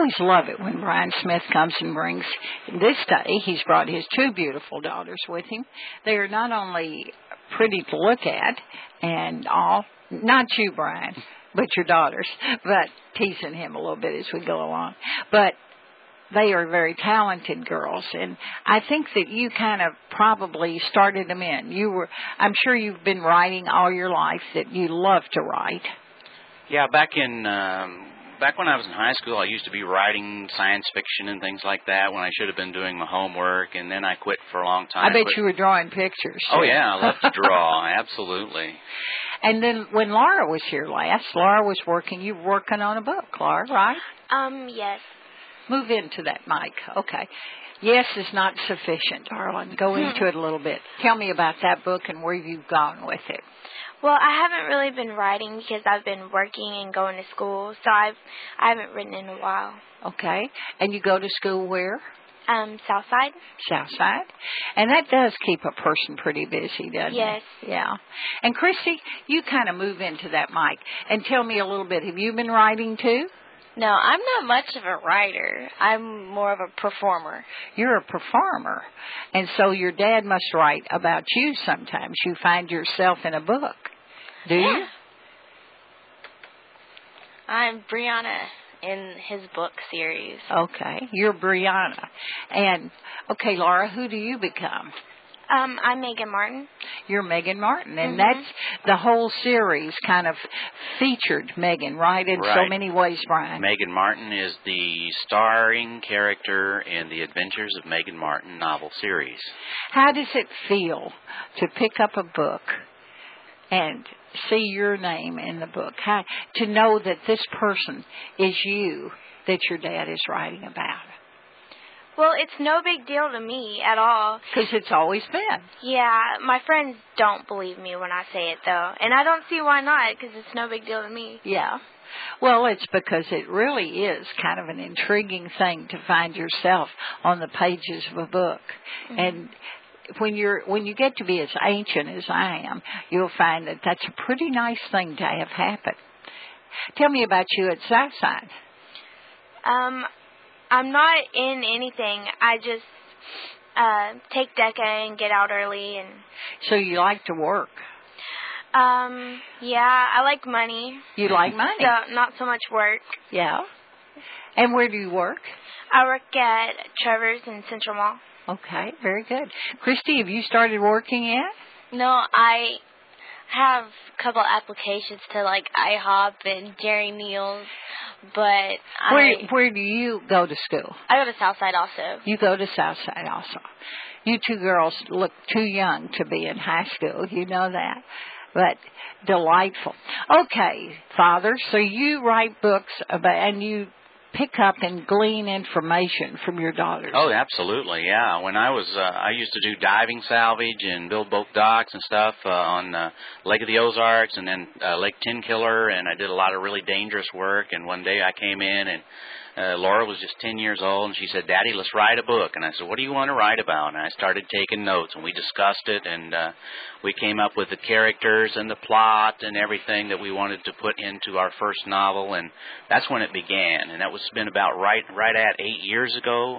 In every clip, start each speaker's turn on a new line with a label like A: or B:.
A: always love it when Brian Smith comes and brings, this day, he's brought his two beautiful daughters with him. They are not only pretty to look at and all, not you, Brian, but your daughters, but teasing him a little bit as we go along. But they are very talented girls, and I think that you kind of probably started them in. I'm sure you've been writing all your life, that you love to write.
B: Yeah, back when I was in high school, I used to be writing science fiction and things like that when I should have been doing my homework, and then I quit for a long time.
A: I bet you were drawing pictures.
B: Oh, yeah, I love to draw, absolutely.
A: And then when Laura was here last, Laura was working, you were working on a book, Laura, right?
C: Yes.
A: Move into that mic, okay. Yes is not sufficient, darling. Go into it a little bit. Tell me about that book and where you've gone with it.
C: Well, I haven't really been writing because I've been working and going to school, so I haven't written in a while.
A: Okay. And you go to school where?
C: Southside.
A: Southside. And that does keep a person pretty busy, doesn't it?
C: Yes.
A: Yeah. And Christy, you kind of move into that mic and tell me a little bit. Have you been writing too?
D: No, I'm not much of a writer. I'm more of a performer.
A: You're a performer. And so your dad must write about you sometimes. You find yourself in a book. Do you?
D: I'm Brianna in his book series.
A: Okay. You're Brianna. And, okay, Laura, who do you become?
C: I'm Megan Martin.
A: You're Megan Martin, and that's the whole series kind of featured Megan, right, in so many ways, Brian?
B: Megan Martin is the starring character in the Adventures of Megan Martin novel series.
A: How does it feel to pick up a book and see your name in the book? To know that this person is you that your dad is writing about?
C: Well, it's no big deal to me at all.
A: Because it's always been.
C: Yeah, my friends don't believe me when I say it, though. And I don't see why not, because it's no big deal to me.
A: Yeah. Well, it's because it really is kind of an intriguing thing to find yourself on the pages of a book. And when you get to be as ancient as I am, you'll find that that's a pretty nice thing to have happen. Tell me about you at Southside.
C: I'm not in anything. I just take DECA and get out early. And
A: so you like to work?
C: Yeah, I like money.
A: You like money?
C: So, not so much work.
A: Yeah. And where do you work?
C: I work at Trevor's in Central Mall.
A: Okay, very good. Christy, have you started working yet?
D: No, I have a couple applications to like IHOP and Jerry Neal's, but
A: where do you go to school?
D: I go to Southside also.
A: You go to Southside also. You two girls look too young to be in high school, you know that, but delightful. Okay, Father, so you write books and you pick up and glean information from your daughters.
B: Oh, absolutely, yeah. When I was, I used to do diving salvage and build boat docks and stuff on Lake of the Ozarks and then Lake Tenkiller, and I did a lot of really dangerous work. And one day I came in and Laura was just 10 years old, and she said, "Daddy, let's write a book." And I said, "What do you want to write about?" And I started taking notes, and we discussed it, and we came up with the characters and the plot and everything that we wanted to put into our first novel, and that's when it began. And that was been about right at 8 years ago.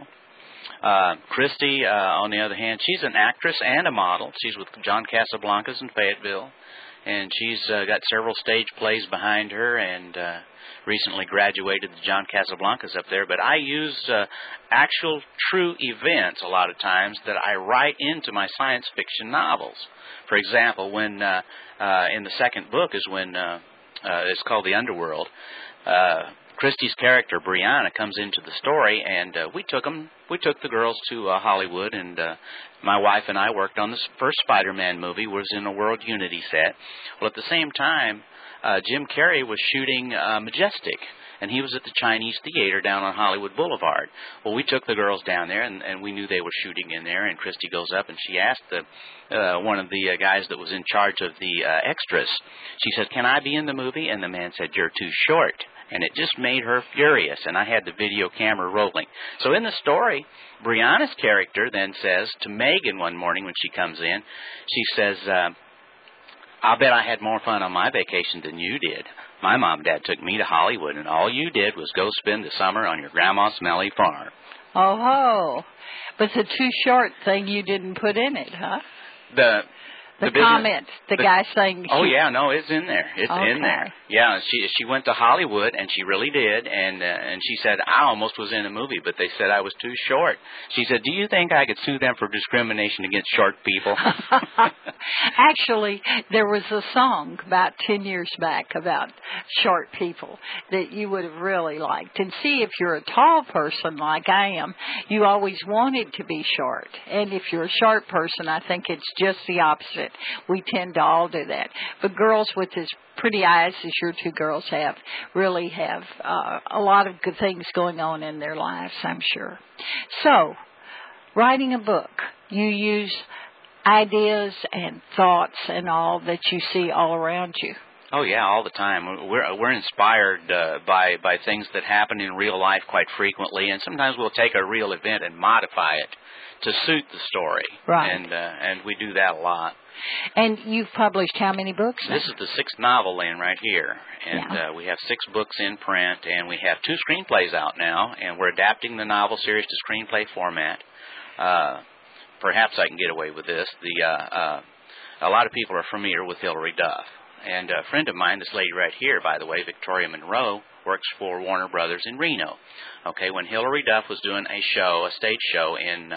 B: Christy, on the other hand, she's an actress and a model. She's with John Casablancas in Fayetteville, and she's got several stage plays behind her, and recently graduated the John Casablancas up there. But I use actual true events a lot of times that I write into my science fiction novels. For example, when in the second book is when it's called The Underworld, Christy's character Brianna comes into the story, and we took the girls to Hollywood, and my wife and I worked on the first Spider-Man movie, was in a World Unity set. Well, at the same time, Jim Carrey was shooting Majestic, and he was at the Chinese Theater down on Hollywood Boulevard. Well, we took the girls down there, and we knew they were shooting in there, and Christy goes up, and she asked one of the guys that was in charge of the extras. She said, "Can I be in the movie?" And the man said, "You're too short." And it just made her furious, and I had the video camera rolling. So in the story, Brianna's character then says to Megan one morning when she comes in, she says, "I'll bet I had more fun on my vacation than you did." My mom and dad took me to Hollywood, and all you did was go spend the summer on your grandma's smelly farm.
A: Oh, ho. But the too short thing you didn't put in it, huh?
B: The
A: comment, the guy saying...
B: Oh, yeah, no, it's in there. It's in there. Yeah, she went to Hollywood, and she really did, and she said, I almost was in a movie, but they said I was too short. She said, do you think I could sue them for discrimination against short people?
A: Actually, there was a song about 10 years back about short people that you would have really liked. And see, if you're a tall person like I am, you always wanted to be short. And if you're a short person, I think it's just the opposite. We tend to all do that. But girls with as pretty eyes as your two girls have really have a lot of good things going on in their lives, I'm sure. So, writing a book, you use ideas and thoughts and all that you see all around you.
B: Oh yeah, all the time. We're inspired by things that happen in real life quite frequently, and sometimes we'll take a real event and modify it to suit the story.
A: Right.
B: And we do that a lot.
A: And you've published how many books now?
B: This is the 6th novel laying right here, and we have 6 books in print, and we have 2 screenplays out now, and we're adapting the novel series to screenplay format. Perhaps I can get away with this. A lot of people are familiar with Hilary Duff. And a friend of mine, this lady right here, by the way, Victoria Monroe, works for Warner Brothers in Reno. Okay, when Hilary Duff was doing a stage show in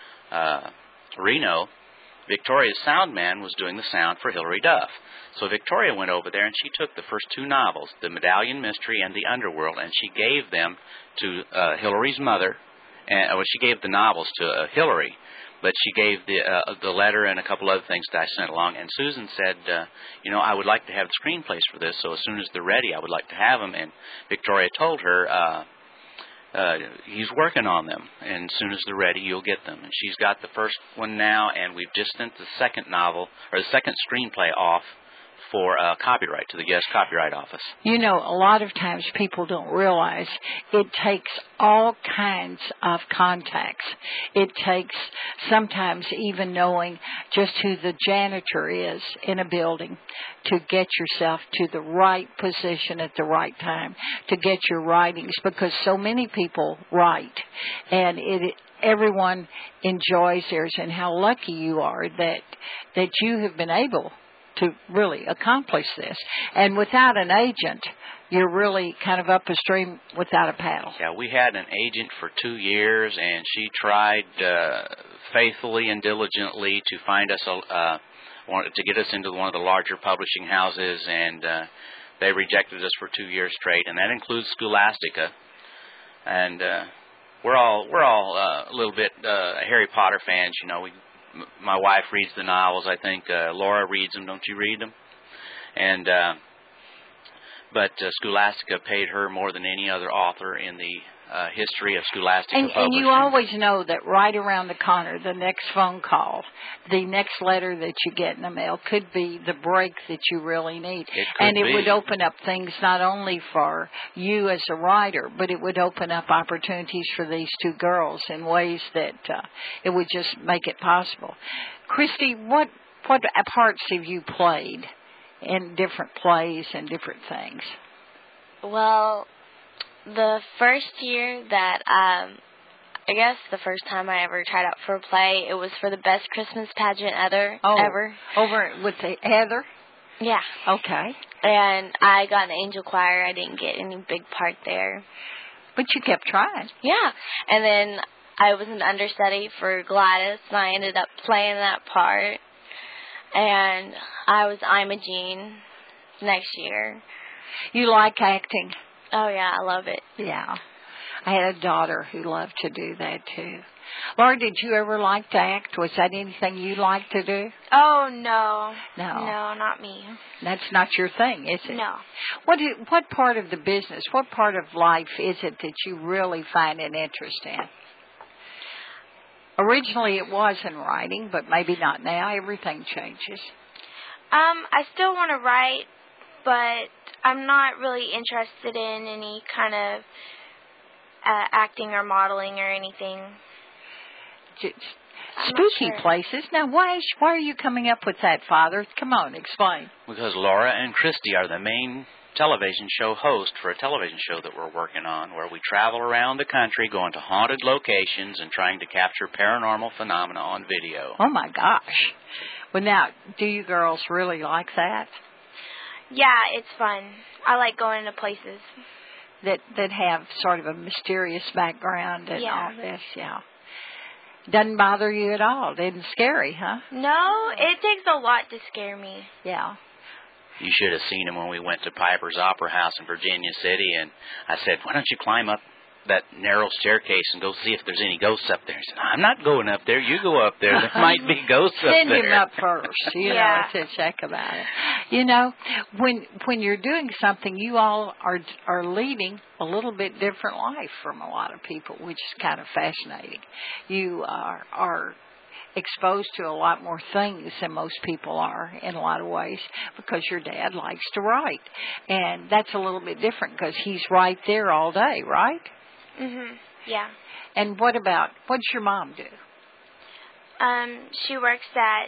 B: Reno, Victoria's sound man was doing the sound for Hilary Duff. So Victoria went over there and she took the first 2 novels, The Medallion Mystery and The Underworld, and she gave them to Hilary's mother. And she gave the novels to Hilary. But she gave the letter and a couple other things that I sent along. And Susan said, I would like to have the screenplays for this, so as soon as they're ready, I would like to have them. And Victoria told her, he's working on them, and as soon as they're ready, you'll get them. And she's got the first one now, and we've just sent the second screenplay off for copyright to the guest copyright office.
A: You know, a lot of times people don't realize it takes all kinds of contacts. It takes sometimes even knowing just who the janitor is in a building to get yourself to the right position at the right time, to get your writings, because so many people write, and everyone enjoys theirs, and how lucky you are that you have been able to really accomplish this. And without an agent, you're really kind of up a stream without a paddle.
B: Yeah, we had an agent for 2 years, and she tried faithfully and diligently to find us to get us into one of the larger publishing houses, and they rejected us for 2 years straight, and that includes Scholastica. And we're all a little bit Harry Potter fans, My wife reads the novels. I think Laura reads them. Don't you read them? And but Scholastica paid her more than any other author in the history of Scholastica publishing.
A: And you always know that right around the corner, the next phone call, the next letter that you get in the mail could be the break that you really need. It would open up things not only for you as a writer, but it would open up opportunities for these 2 girls in ways that it would just make it possible. Christy, what parts have you played in different plays and different things?
D: Well, the first year that, I guess the first time I ever tried out for a play, it was for the best Christmas pageant ever.
A: Over with the Heather?
D: Yeah.
A: Okay.
D: And I got an angel choir. I didn't get any big part there.
A: But you kept trying.
D: Yeah. And then I was an understudy for Gladys, and I ended up playing that part. And I was Imogene next year.
A: You like acting?
D: Oh, yeah, I love it.
A: Yeah. I had a daughter who loved to do that, too. Laura, did you ever like to act? Was that anything you liked to do?
C: Oh, no.
A: No.
C: No, not me.
A: That's not your thing, is it?
C: No.
A: What part of the business, what part of life is it that you really find an interest in? Originally it was in writing, but maybe not now. Everything changes.
C: I still want to write, but I'm not really interested in any kind of acting or modeling or anything.
A: Spooky places. Now, why are you coming up with that, Father? Come on, explain.
B: Because Laura and Christy are the main television show host for a television show that we're working on, where we travel around the country going to haunted locations and trying to capture paranormal phenomena on video.
A: Oh, my gosh. Well, now, do you girls really like that?
C: Yeah, it's fun. I like going to places.
A: That have sort of a mysterious background and all this, yeah. Doesn't bother you at all. Isn't scary, huh?
C: No, it takes a lot to scare me.
A: Yeah.
B: You should have seen him when we went to Piper's Opera House in Virginia City, and I said, why don't you climb up that narrow staircase and go see if there's any ghosts up there? He said, I'm not going up there. You go up there. There might be ghosts up there.
A: Send him up first, you know, to check about it. You know, when you're doing something, you all are leading a little bit different life from a lot of people, which is kind of fascinating. You are exposed to a lot more things than most people are in a lot of ways, because your dad likes to write. And that's a little bit different because he's right there all day, right?
C: Mhm. Yeah.
A: And what does your mom do?
C: She works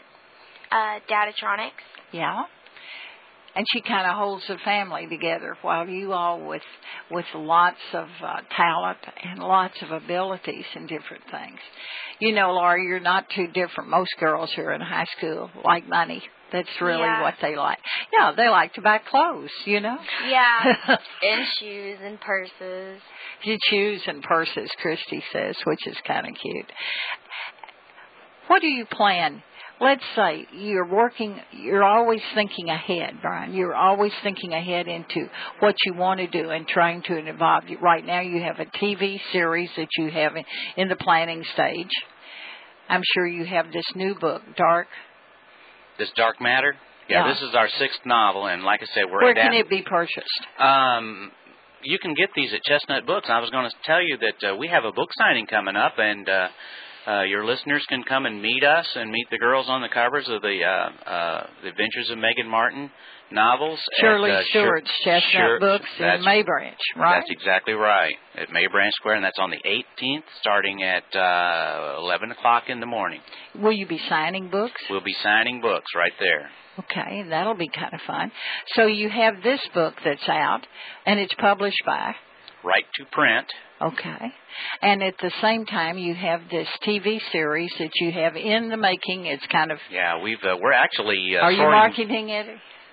C: at Datatronics.
A: Yeah. And she kind of holds the family together, while you all with lots of talent and lots of abilities and different things. You know, Laura, you're not too different. Most girls who are in high school like money. That's really what they like. Yeah, they like to buy clothes, you know?
C: Yeah.
D: And shoes and purses.
A: Shoes and purses, Christy says, which is kind of cute. What do you plan? Let's say you're always thinking ahead, Brian. You're always thinking ahead into what you want to do and trying to evolve. Right now you have a TV series that you have in the planning stage. I'm sure you have this new book, Dark.
B: This Dark Matter? Yeah, this is our 6th novel, and like I said,
A: Where can it be purchased?
B: You can get these at Chestnut Books. I was going to tell you that we have a book signing coming up, and your listeners can come and meet us and meet the girls on the covers of the Adventures of Megan Martin novels.
A: Shirley Stewart's Chestnut Books in May Branch, right?
B: That's exactly right, at May Branch Square, and that's on the 18th, starting at 11 o'clock in the morning.
A: Will you be signing books?
B: We'll be signing books right there.
A: Okay, that'll be kind of fun. So you have this book that's out, and it's published by?
B: Right to Print.
A: Okay. And at the same time, you have this TV series that you have in the making. It's kind of...
B: Yeah, we're actually...
A: Are you marketing it?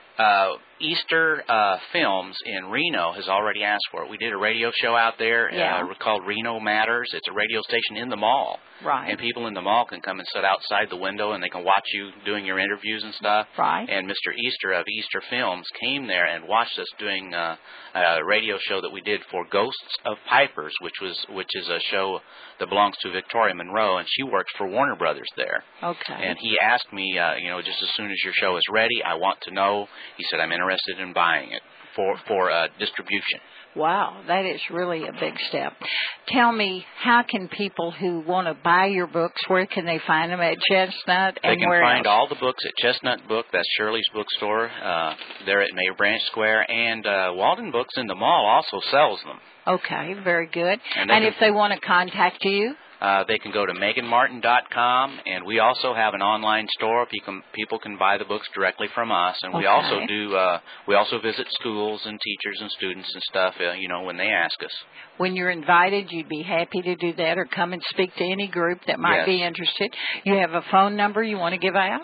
B: Easter Films in Reno has already asked for it. We did a radio show out there called Reno Matters. It's a radio station in the mall.
A: Right.
B: And people in the mall can come and sit outside the window, and they can watch you doing your interviews and stuff.
A: Right.
B: And Mr. Easter of Easter Films came there and watched us doing a radio show that we did for Ghosts of Pipers, which is a show that belongs to Victoria Monroe, and she works for Warner Brothers there.
A: Okay.
B: And he asked me, just as soon as your show is ready, I want to know. He said, I'm interested in buying it for distribution.
A: Wow, that is really a big step. Tell me, how can people who want to buy your books, where can they find them? At Chestnut and where else?
B: They can find all the books at Chestnut Book. That's Shirley's bookstore. They're at May Branch Square. And Walden Books in the mall also sells them.
A: Okay, very good. And if they want to contact you?
B: They can go to meganmartin.com, and we also have an online store. People can buy the books directly from us, and we also do. We also visit schools and teachers and students and stuff. When they ask us. When
A: you're invited, you'd be happy to do that, or come and speak to any group that might be interested. You have a phone number you want to give out?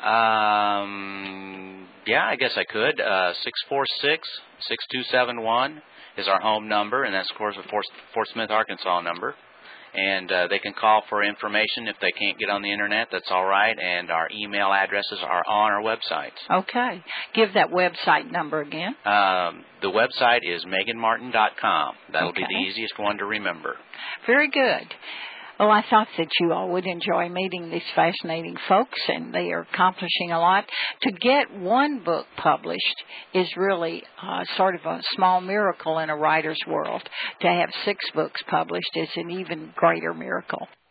B: Yeah, I guess I could. 646-6271 is our home number, and that's of course a Fort Smith, Arkansas number. And they can call for information if they can't get on the Internet. That's all right. And our email addresses are on our website.
A: Okay. Give that website number again.
B: The website is meganmartin.com. That'll be the easiest one to remember.
A: Very good. Well, I thought that you all would enjoy meeting these fascinating folks, and they are accomplishing a lot. To get one book published is really sort of a small miracle in a writer's world. To have 6 books published is an even greater miracle.